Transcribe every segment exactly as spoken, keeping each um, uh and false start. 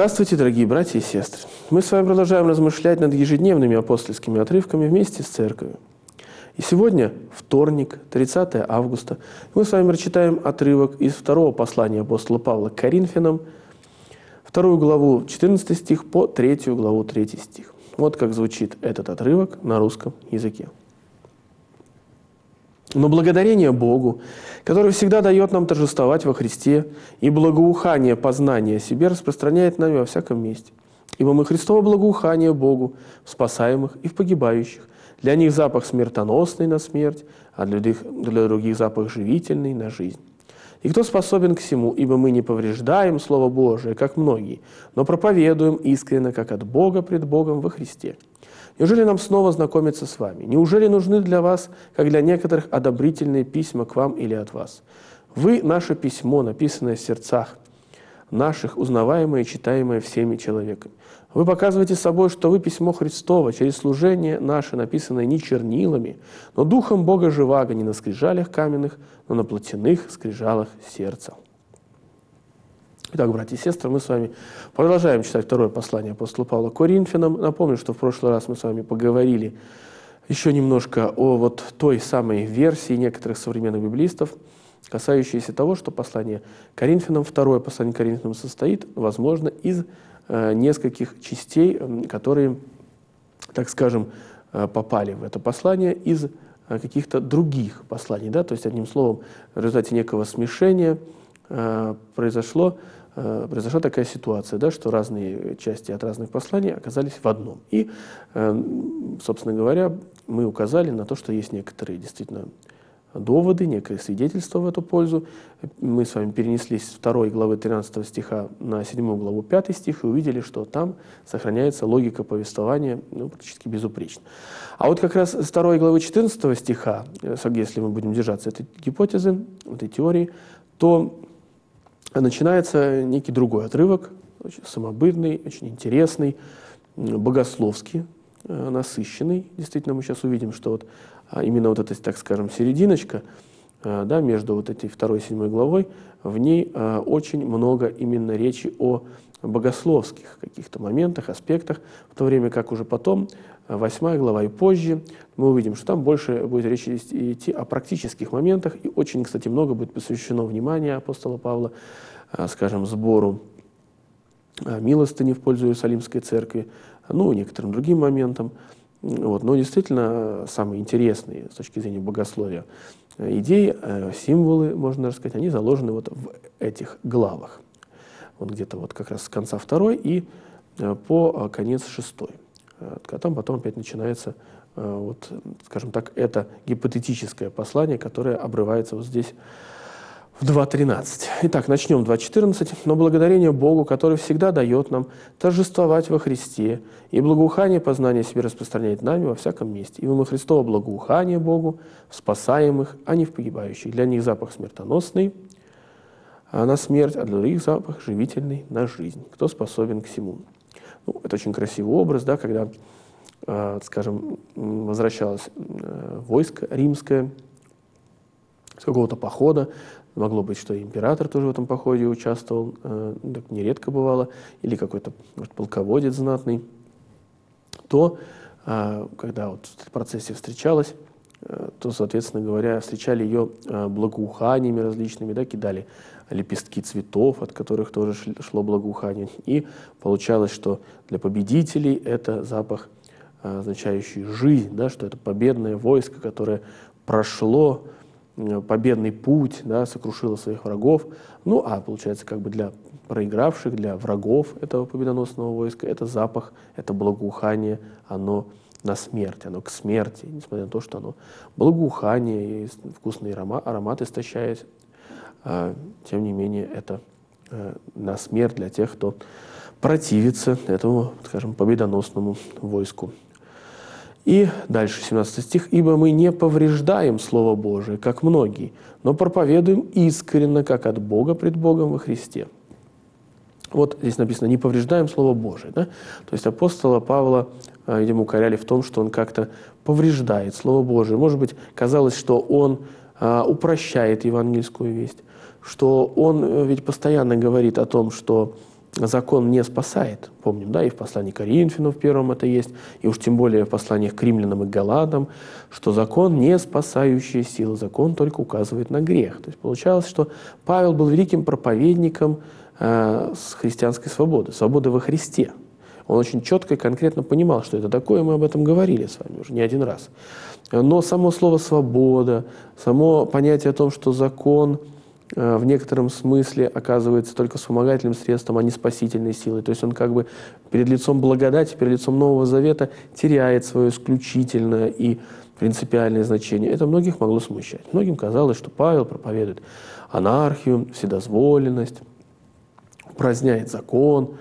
Здравствуйте, дорогие братья и сестры! Мы с вами продолжаем размышлять над ежедневными апостольскими отрывками вместе с Церковью. И сегодня вторник, тридцатое августа. Мы с вами прочитаем отрывок из второго послания апостола Павла к Коринфянам, вторую главу, четырнадцатый стих по третью главу, третий стих. Вот как звучит этот отрывок на русском языке. «Но благодарение Богу, который всегда дает нам торжествовать во Христе, и благоухание познания о себе распространяет нами во всяком месте. Ибо мы Христово благоухание Богу в спасаемых и в погибающих. Для них запах смертоносный на смерть, а для других, для других запах живительный на жизнь. И кто способен к всему, ибо мы не повреждаем Слово Божие, как многие, но проповедуем искренне, как от Бога пред Богом во Христе. Неужели нам снова знакомиться с вами? Неужели нужны для вас, как для некоторых, одобрительные письма к вам или от вас? Вы – наше письмо, написанное в сердцах наших, узнаваемое и читаемое всеми человеками. Вы показываете собой, что вы письмо Христово, через служение наше, написанное не чернилами, но Духом Бога живаго, не на скрижалях каменных, но на плотяных скрижалах сердца». Итак, братья и сестры, мы с вами продолжаем читать второе послание апостола Павла к Коринфянам. Напомню, что в прошлый раз мы с вами поговорили еще немножко о вот той самой версии некоторых современных библистов, касающейся того, что послание Коринфянам, второе послание Коринфянам состоит, возможно, из э, нескольких частей, э, которые, так скажем, э, попали в это послание из э, каких-то других посланий. Да? То есть, одним словом, в результате некого смешения э, произошло произошла такая ситуация, да, что разные части от разных посланий оказались в одном. И, собственно говоря, мы указали на то, что есть некоторые действительно доводы, некое свидетельство в эту пользу. Мы с вами перенеслись с второй главы тринадцатого стиха на седьмую главу пятый стих и увидели, что там сохраняется логика повествования, ну, практически безупречно. А вот как раз с второй главы четырнадцатого стиха, если мы будем держаться этой гипотезы, этой теории, то начинается некий другой отрывок, очень самобытный, очень интересный, богословский, насыщенный. Действительно, мы сейчас увидим, что вот именно вот эта, так скажем, серединочка, да, между вот этой второй и седьмой главой, в ней очень много именно речи о богословских каких-то моментах, аспектах, в то время как уже потом, восьмая глава и позже, мы увидим, что там больше будет речь идти о практических моментах, и очень, кстати, много будет посвящено внимания апостола Павла, скажем, сбору милостыни в пользу Иерусалимской церкви, ну, некоторым другим моментам. Вот. Но действительно, самые интересные с точки зрения богословия идеи, символы, можно сказать, они заложены вот в этих главах. Вот где-то вот как раз с конца второй и по конец шестой. А там потом опять начинается, вот, скажем так, это гипотетическое послание, которое обрывается вот здесь в два тринадцать. Итак, начнем два четырнадцать. «Но благодарение Богу, который всегда дает нам торжествовать во Христе, и благоухание познания себе распространяет нами во всяком месте. Ибо мы Христово благоухание Богу в спасаемых, а не в погибающих. Для них запах смертоносный на смерть, а для других запах живительный на жизнь. Кто способен к всему». Ну, это очень красивый образ, да, когда, э, скажем, возвращалось э, войско римское с какого-то похода. Могло быть, что и император тоже в этом походе участвовал, э, так нередко бывало, или какой-то, может, полководец знатный. То, э, когда вот в процессе встречалась, э, то, соответственно говоря, встречали ее э, благоуханиями различными, да, кидали лепестки цветов, от которых тоже шло благоухание. И получалось, что для победителей это запах, означающий жизнь, да, что это победное войско, которое прошло победный путь, да, сокрушило своих врагов. Ну, а получается, как бы для проигравших, для врагов этого победоносного войска, это запах, это благоухание, оно на смерть, оно к смерти, несмотря на то, что оно благоухание и вкусный аромат, аромат истощает. Тем не менее, это на смерть для тех, кто противится этому, скажем, победоносному войску. И дальше, семнадцатый стих. «Ибо мы не повреждаем Слово Божие, как многие, но проповедуем искренне, как от Бога пред Богом во Христе». Вот здесь написано «не повреждаем Слово Божие». Да? То есть апостола Павла, видимо, укоряли в том, что он как-то повреждает Слово Божие. Может быть, казалось, что он упрощает евангельскую весть, что он ведь постоянно говорит о том, что закон не спасает. Помним, да, и в послании к Коринфянам в первом это есть, и уж тем более в посланиях к римлянам и галатам, что закон не спасающая сила, закон только указывает на грех. То есть получалось, что Павел был великим проповедником э, с христианской свободы, свободы во Христе. Он очень четко и конкретно понимал, что это такое, мы об этом говорили с вами уже не один раз. Но само слово «свобода», само понятие о том, что закон в некотором смысле оказывается только вспомогательным средством, а не спасительной силой. То есть он как бы перед лицом благодати, перед лицом Нового Завета теряет свое исключительное и принципиальное значение. Это многих могло смущать. Многим казалось, что Павел проповедует анархию, вседозволенность, упраздняет закон,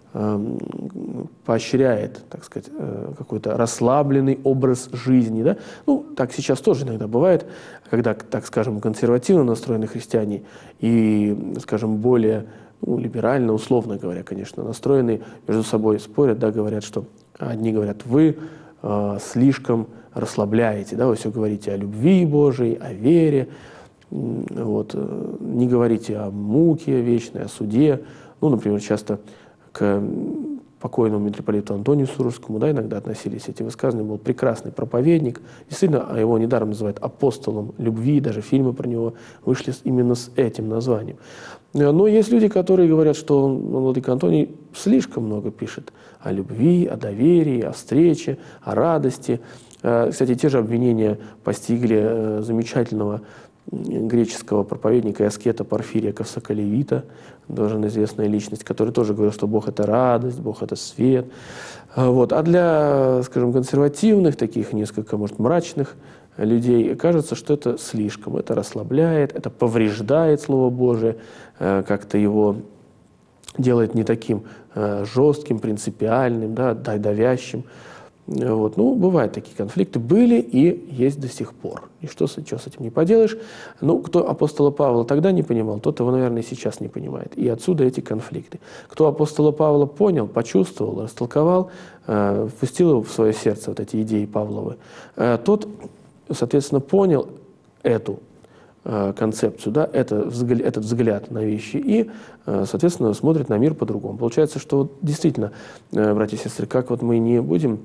поощряет, так сказать, какой-то расслабленный образ жизни. Да? Ну, так сейчас тоже иногда бывает, когда, так скажем, консервативно настроенные христиане и, скажем, более ну, либерально, условно говоря, конечно, настроенные, между собой спорят, да, говорят, что одни говорят, вы э, слишком расслабляете, да, вы все говорите о любви Божией, о вере, вот, не говорите о муке вечной, о суде. Ну, например, часто к покойному митрополиту Антонию Сурожскому, да, иногда относились эти высказывания, был прекрасный проповедник, действительно, его недаром называют апостолом любви, даже фильмы про него вышли именно с этим названием. Но есть люди, которые говорят, что владыка Антоний слишком много пишет о любви, о доверии, о встрече, о радости. Кстати, те же обвинения постигли замечательного греческого проповедника и аскета Порфирия Кавсоколевита, тоже известная личность, который тоже говорил, что Бог — это радость, Бог — это свет. Вот. А для, скажем, консервативных, таких несколько, может, мрачных людей кажется, что это слишком, это расслабляет, это повреждает Слово Божие, как-то его делает не таким жестким, принципиальным, да, давящим. Вот. Ну, бывают такие конфликты, были и есть до сих пор. И что, что с этим не поделаешь? Ну, кто апостола Павла тогда не понимал, тот его, наверное, и сейчас не понимает. И отсюда эти конфликты. Кто апостола Павла понял, почувствовал, растолковал, э, впустил в свое сердце вот эти идеи Павловы, э, тот, соответственно, понял эту э, концепцию, да, это, взгляд, этот взгляд на вещи и, э, соответственно, смотрит на мир по-другому. Получается, что вот, действительно, э, братья и сестры, как вот мы не будем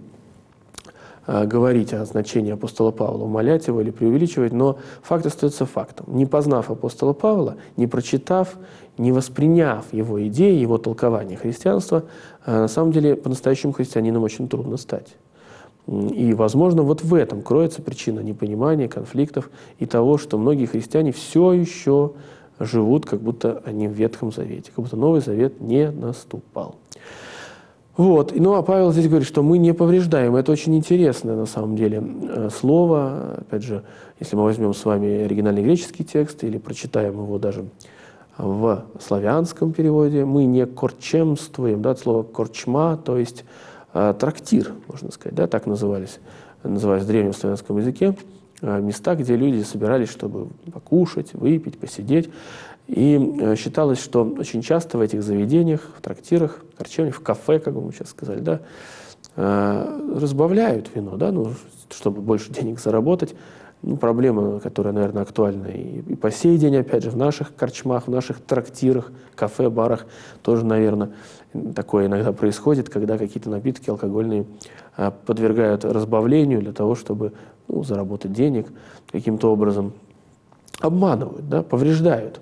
говорить о значении апостола Павла, умалять его или преувеличивать, но факт остается фактом. Не познав апостола Павла, не прочитав, не восприняв его идеи, его толкования христианства, на самом деле по-настоящему христианином очень трудно стать. И, возможно, вот в этом кроется причина непонимания, конфликтов и того, что многие христиане все еще живут, как будто они в Ветхом Завете, как будто Новый Завет не наступал. Вот. Ну, а Павел здесь говорит, что мы не повреждаем. Это очень интересное, на самом деле, слово. Опять же, если мы возьмем с вами оригинальный греческий текст или прочитаем его даже в славянском переводе, мы не корчемствуем, да, от слова корчма, то есть э, трактир, можно сказать, да, так назывались, назывались в древнем славянском языке, э, места, где люди собирались, чтобы покушать, выпить, посидеть. И считалось, что очень часто в этих заведениях, в трактирах, в корчевнях, в кафе, как бы мы сейчас сказали, да, разбавляют вино, да, ну, чтобы больше денег заработать. Ну, проблема, которая, наверное, актуальна и, и по сей день, опять же, в наших корчмах, в наших трактирах, кафе, барах тоже, наверное, такое иногда происходит, когда какие-то напитки алкогольные подвергают разбавлению для того, чтобы ну, заработать денег, каким-то образом обманывают, да, повреждают.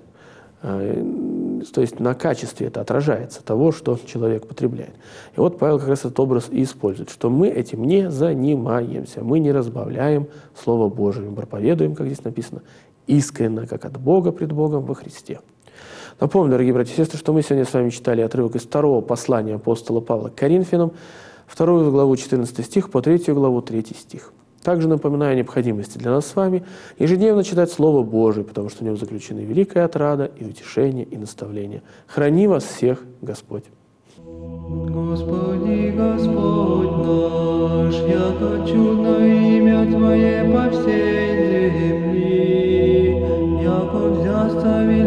То есть на качестве это отражается того, что человек потребляет. И вот Павел как раз этот образ и использует, что мы этим не занимаемся, мы не разбавляем Слово Божие, мы проповедуем, как здесь написано, искренне, как от Бога пред Богом во Христе. Напомню, дорогие братья и сестры, что мы сегодня с вами читали отрывок из второго послания апостола Павла к Коринфянам, вторую главу, четырнадцатый стих, по третью главу, третий стих. Также напоминаю о необходимости для нас с вами ежедневно читать Слово Божие, потому что в нем заключены великая отрада и утешение, и наставление. Храни вас всех Господь. Господи, Господь наш, яко чудно имя Твое по всей земли, яко взяста